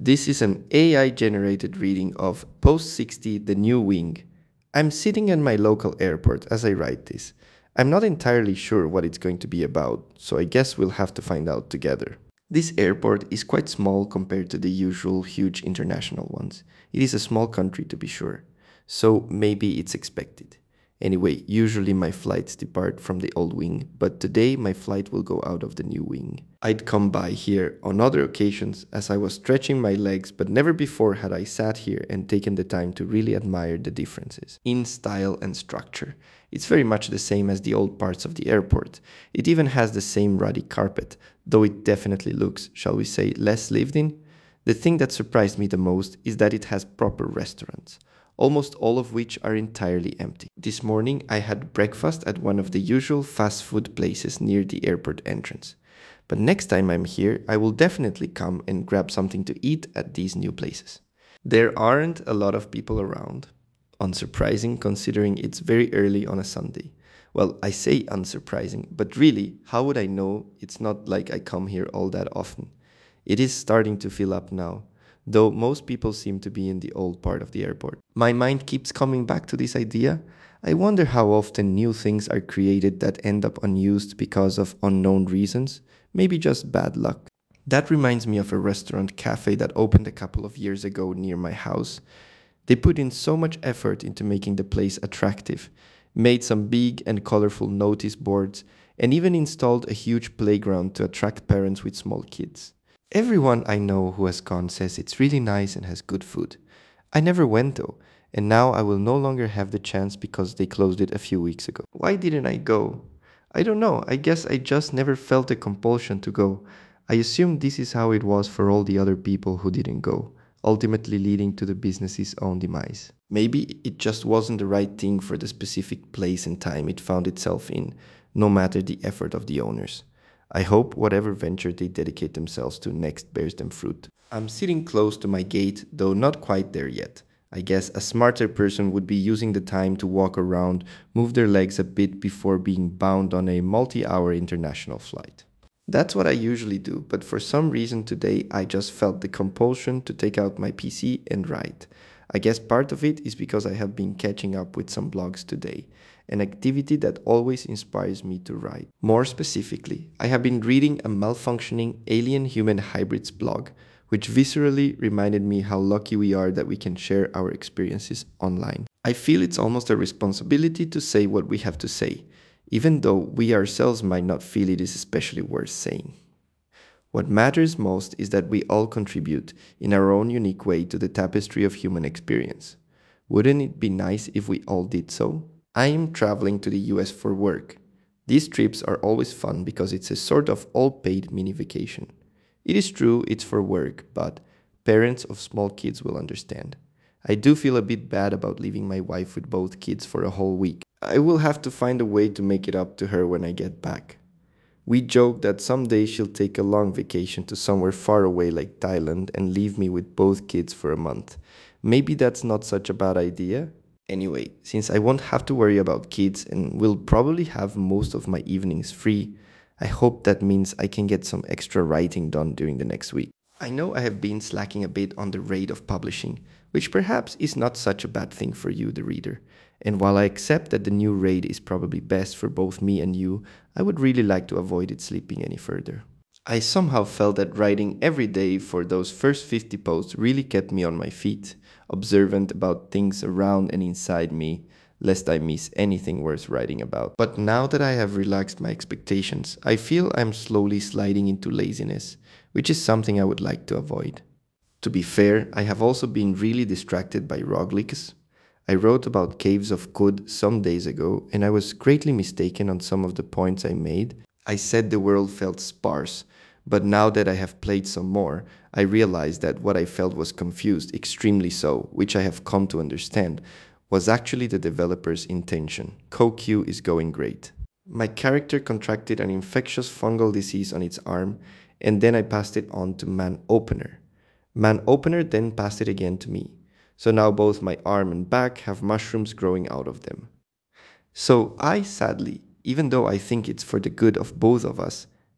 This is an AI-generated reading of Post 60, The New Wing. I'm sitting at my local airport as I write this. I'm not entirely sure what it's going to be about, so I guess we'll have to find out together. This airport is quite small compared to the usual huge international ones. It is a small country to be sure, so maybe it's expected. Anyway, usually my flights depart from the old wing, but today my flight will go out of the new wing. I'd come by here on other occasions as I was stretching my legs, but never before had I sat here and taken the time to really admire the differences in style and structure. It's very much the same as the old parts of the airport. It even has the same ruddy carpet, though it definitely looks, shall we say, less lived in. The thing that surprised me the most is that it has proper restaurants, almost all of which are entirely empty. This morning I had breakfast at one of the usual fast food places near the airport entrance. But next time I'm here, I will definitely come and grab something to eat at these new places. There aren't a lot of people around. Unsurprising considering it's very early on a Sunday. Well, I say unsurprising, but really, how would I know? It's not like I come here all that often. It is starting to fill up now, though most people seem to be in the old part of the airport. My mind keeps coming back to this idea. I wonder how often new things are created that end up unused because of unknown reasons, maybe just bad luck. That reminds me of a restaurant cafe that opened a couple of years ago near my house. They put in so much effort into making the place attractive, made some big and colorful notice boards, and even installed a huge playground to attract parents with small kids. Everyone I know who has gone says it's really nice and has good food. I never went though, and now I will no longer have the chance because they closed it a few weeks ago. Why didn't I go? I don't know, I guess I just never felt a compulsion to go. I assume this is how it was for all the other people who didn't go, ultimately leading to the business's own demise. Maybe it just wasn't the right thing for the specific place and time it found itself in, no matter the effort of the owners. I hope whatever venture they dedicate themselves to next bears them fruit. I'm sitting close to my gate, though not quite there yet. I guess a smarter person would be using the time to walk around, move their legs a bit before being bound on a multi-hour international flight. That's what I usually do, but for some reason today I just felt the compulsion to take out my PC and write. I guess part of it is because I have been catching up with some blogs today, an activity that always inspires me to write. More specifically, I have been reading a malfunctioning alien-human hybrids blog, which viscerally reminded me how lucky we are that we can share our experiences online. I feel it's almost a responsibility to say what we have to say, even though we ourselves might not feel it is especially worth saying. What matters most is that we all contribute in our own unique way to the tapestry of human experience. Wouldn't it be nice if we all did so? I am traveling to the US for work. These trips are always fun because it's a sort of all-paid mini vacation. It is true it's for work, but parents of small kids will understand. I do feel a bit bad about leaving my wife with both kids for a whole week. I will have to find a way to make it up to her when I get back. We joke that someday she'll take a long vacation to somewhere far away like Thailand and leave me with both kids for a month. Maybe that's not such a bad idea. Anyway, since I won't have to worry about kids and will probably have most of my evenings free, I hope that means I can get some extra writing done during the next week. I know I have been slacking a bit on the rate of publishing, which perhaps is not such a bad thing for you, the reader. And while I accept that the new rate is probably best for both me and you, I would really like to avoid it slipping any further. I somehow felt that writing every day for those first 50 posts really kept me on my feet, observant about things around and inside me, lest I miss anything worth writing about. But now that I have relaxed my expectations, I feel I'm slowly sliding into laziness, which is something I would like to avoid. To be fair, I have also been really distracted by roguelikes. I wrote about Caves of Qud some days ago, and I was greatly mistaken on some of the points I made. I said the world felt sparse, but now that I have played some more, I realized that what I felt was confused, extremely so, which I have come to understand, was actually the developer's intention. CoQ is going great. My character contracted an infectious fungal disease on its arm, and then I passed it on to Man Opener. Man Opener then passed it again to me. So now both my arm and back have mushrooms growing out of them. So I sadly, even though I think it's for the good of both of us,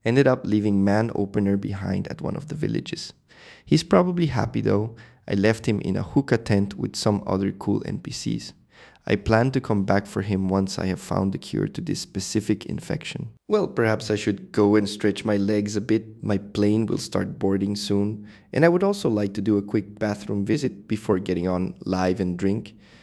Ended up leaving Man Opener behind at one of the villages. He's probably happy though. I left him in a hookah tent with some other cool NPCs. I plan to come back for him once I have found the cure to this specific infection. Well, perhaps I should go and stretch my legs a bit. My plane will start boarding soon, and I would also like to do a quick bathroom visit before getting on live and drink.